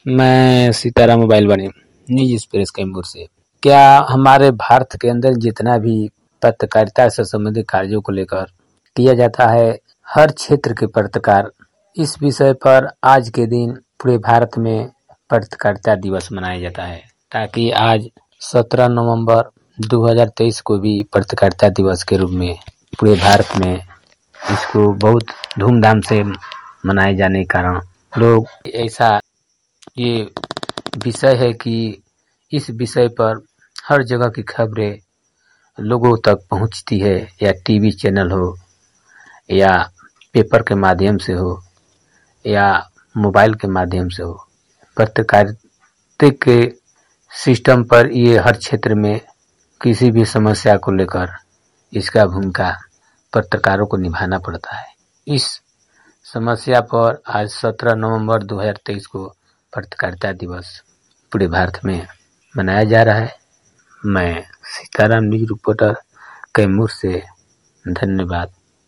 मैं सीताराम मोबाइल बने news express Kaimur से। क्या हमारे भारत के अंदर जितना भी पत्रकारिता से संबंधित कार्यों को लेकर किया जाता है, हर क्षेत्र के पत्रकार इस विषय पर आज के दिन पूरे भारत में पत्रकारिता दिवस मनाया जाता है, ताकि आज 17 नवंबर 2023 को भी पत्रकारिता दिवस के रूप में पूरे भारत में इसको बहुत धूमधाम से मनाए जाने के कारण लोग ऐसा ये विषय है कि इस विषय पर हर जगह की खबरें लोगों तक पहुंचती है, या टीवी चैनल हो या पेपर के माध्यम से हो या मोबाइल के माध्यम से हो। पत्रकारिता के सिस्टम पर ये हर क्षेत्र में किसी भी समस्या को लेकर इसका भूमिका पत्रकारों को निभाना पड़ता है। इस समस्या पर आज 17 नवंबर 2023 को पत्रकारिता दिवस पूरे भारत में मनाया जा रहा है। मैं सीताराम न्यूज रिपोर्टर कैमूर से, धन्यवाद।